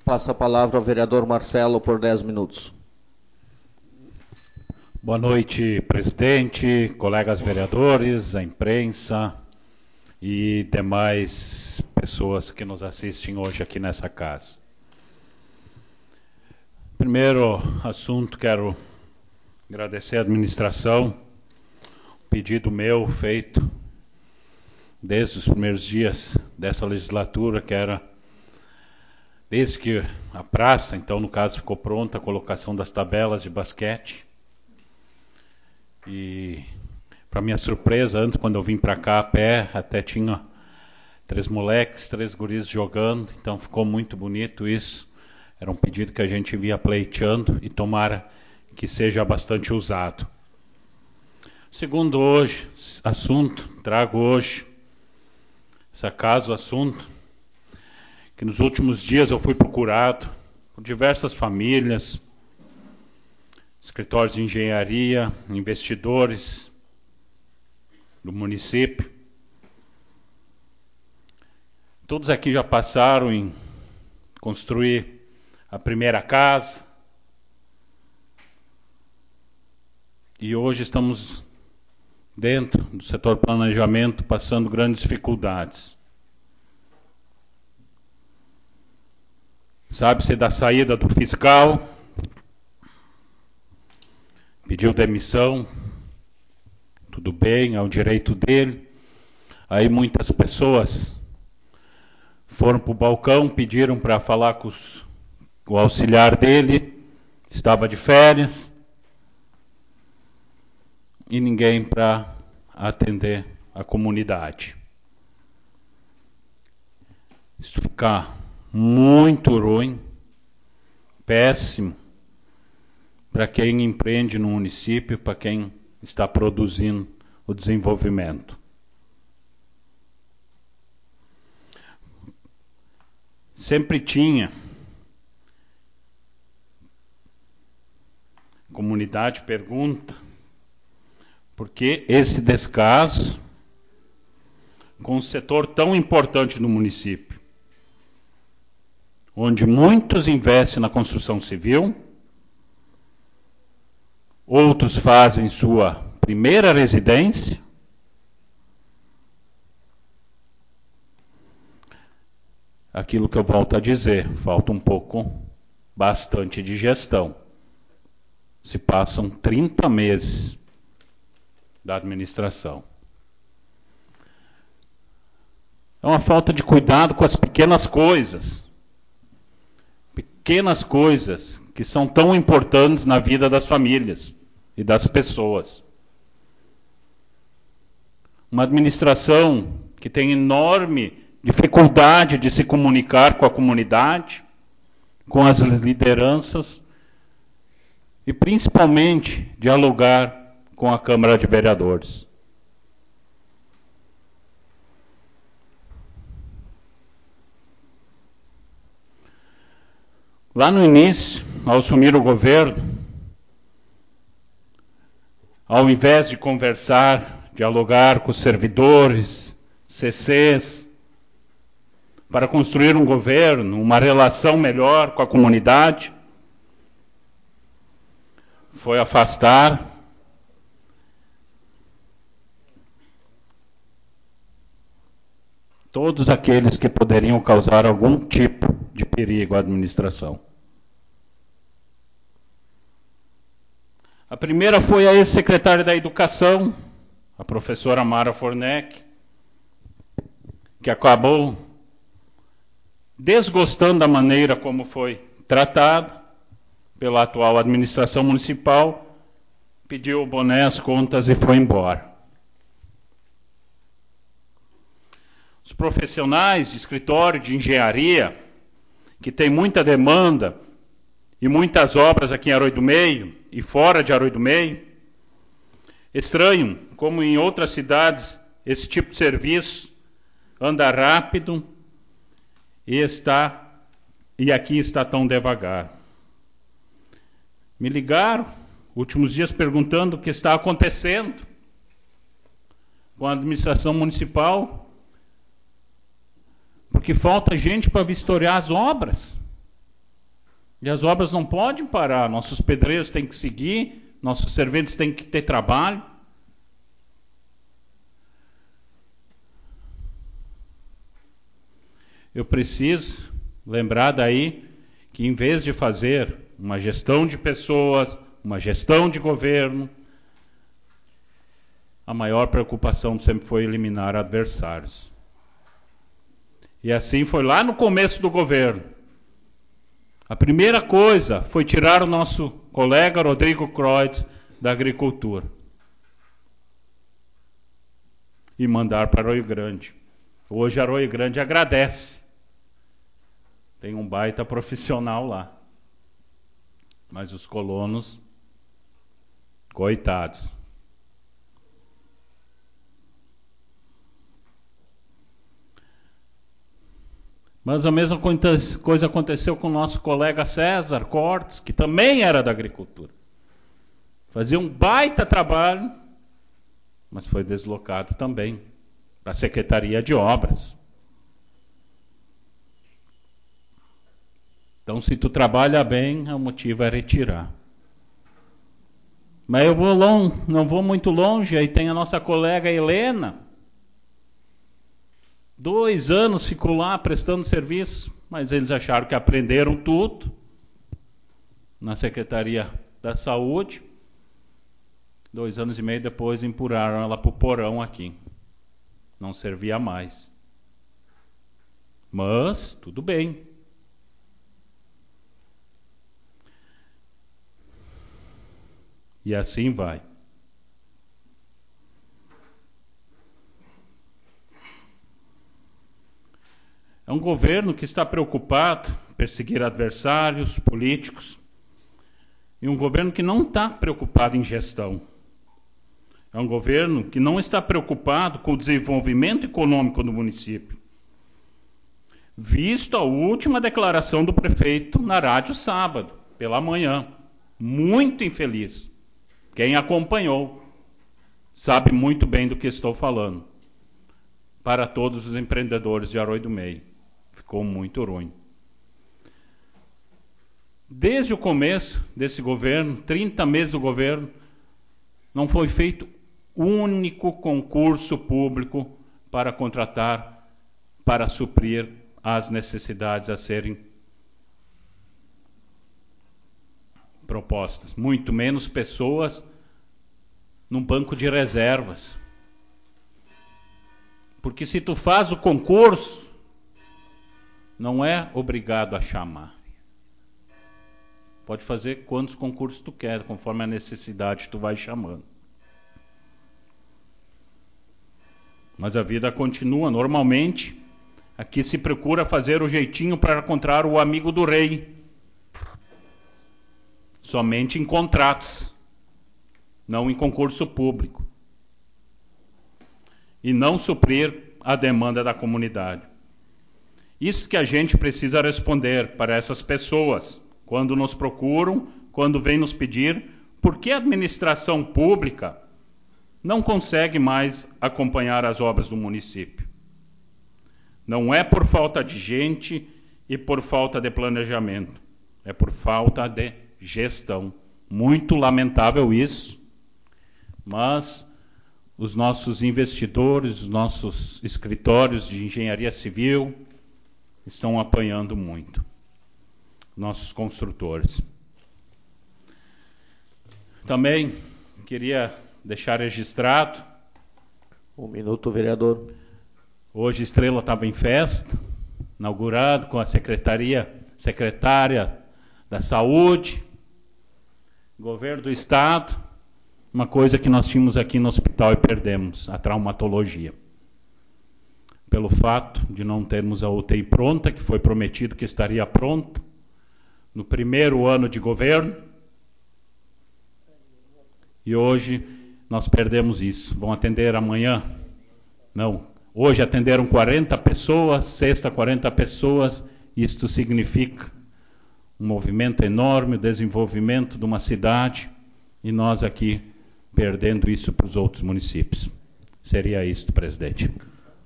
Passo a palavra ao vereador Marcelo por 10 minutos. Boa noite, presidente, colegas vereadores, a imprensa e demais pessoas que nos assistem hoje aqui nessa casa. Primeiro assunto, quero agradecer à administração, pedido meu feito desde os primeiros dias dessa legislatura, que era, desde que a praça, então no caso ficou pronta, a colocação das tabelas de basquete. E, para minha surpresa, antes quando eu vim para cá a pé, até tinha 3 moleques, 3 guris jogando, então ficou muito bonito isso. Era um pedido que a gente via pleiteando e tomara que seja bastante usado. Segundo assunto, trago hoje assunto, que nos últimos dias eu fui procurado por diversas famílias, escritórios de engenharia, investidores do município. Todos aqui já passaram em construir a primeira casa e hoje estamos dentro do setor planejamento passando grandes dificuldades. Sabe-se da saída do fiscal, pediu demissão, tudo bem, é o direito dele. Aí muitas pessoas foram para o balcão, pediram para falar com o auxiliar dele, estava de férias, e ninguém para atender a comunidade. Isso fica muito ruim, péssimo, para quem empreende no município, para quem está produzindo o desenvolvimento. Sempre tinha. A comunidade pergunta por que esse descaso com um setor tão importante no município, onde muitos investem na construção civil, outros fazem sua primeira residência, aquilo que eu volto a dizer, falta bastante de gestão. Se passam 30 meses da administração. É uma falta de cuidado com as pequenas coisas que são tão importantes na vida das famílias e das pessoas. Uma administração que tem enorme dificuldade de se comunicar com a comunidade, com as lideranças e principalmente dialogar com a Câmara de Vereadores. Lá no início, ao assumir o governo, ao invés de conversar, dialogar com os servidores, CCs, para construir um governo, uma relação melhor com a comunidade, foi afastar todos aqueles que poderiam causar algum tipo de perigo à administração. A primeira foi a ex-secretária da Educação, a professora Mara Fornec, que acabou desgostando da maneira como foi tratado pela atual administração municipal, pediu o boné, as contas e foi embora. Os profissionais de escritório de engenharia, que tem muita demanda e muitas obras aqui em Arroio do Meio e fora de Arroio do Meio, estranham como em outras cidades esse tipo de serviço anda rápido e aqui está tão devagar. Me ligaram últimos dias perguntando o que está acontecendo com a administração municipal, porque falta gente para vistoriar as obras. E as obras não podem parar, nossos pedreiros têm que seguir, nossos serventes têm que ter trabalho. Eu preciso lembrar daí que em vez de fazer uma gestão de pessoas, uma gestão de governo, a maior preocupação sempre foi eliminar adversários. E assim foi lá no começo do governo. A primeira coisa foi tirar o nosso colega Rodrigo Kreutz da agricultura e mandar para Arroio Grande. Hoje Arroio Grande agradece. Tem um baita profissional lá. Mas os colonos, coitados. Mas a mesma coisa aconteceu com o nosso colega César Cortes, que também era da agricultura. Fazia um baita trabalho, mas foi deslocado também para a Secretaria de Obras. Então, se tu trabalha bem, o motivo é retirar. Mas eu não vou muito longe, aí tem a nossa colega Helena. 2 anos ficou lá prestando serviço, mas eles acharam que aprenderam tudo na Secretaria da Saúde. 2 anos e meio depois empurraram ela para o porão aqui. Não servia mais. Mas, tudo bem. E assim vai. É um governo que está preocupado em perseguir adversários políticos e um governo que não está preocupado em gestão. É um governo que não está preocupado com o desenvolvimento econômico do município. Visto a última declaração do prefeito na rádio sábado, pela manhã. Muito infeliz. Quem acompanhou sabe muito bem do que estou falando. Para todos os empreendedores de Arroio do Meio. Ficou muito ruim. Desde o começo desse governo, 30 meses do governo, não foi feito único concurso público para contratar, para suprir as necessidades a serem propostas. Muito menos pessoas num banco de reservas. Porque se tu faz o concurso, não é obrigado a chamar. Pode fazer quantos concursos tu quer, conforme a necessidade tu vai chamando. Mas a vida continua. Normalmente, aqui se procura fazer o jeitinho para encontrar o amigo do rei. Somente em contratos, não em concurso público. E não suprir a demanda da comunidade. Isso que a gente precisa responder para essas pessoas, quando nos procuram, quando vêm nos pedir, por que a administração pública não consegue mais acompanhar as obras do município. Não é por falta de gente e por falta de planejamento, é por falta de gestão. Muito lamentável isso, mas os nossos investidores, os nossos escritórios de engenharia civil estão apanhando muito. Nossos construtores. Também queria deixar registrado. 1 minuto, vereador. Hoje Estrela estava em festa, inaugurado com a secretária da Saúde, governo do Estado, uma coisa que nós tínhamos aqui no hospital e perdemos, a traumatologia. Pelo fato de não termos a UTI pronta, que foi prometido que estaria pronta, no primeiro ano de governo, e hoje nós perdemos isso. Vão atender amanhã? Não. Hoje atenderam 40 pessoas, sexta 40 pessoas, isto significa um movimento enorme, o desenvolvimento de uma cidade, e nós aqui perdendo isso para os outros municípios. Seria isto, presidente.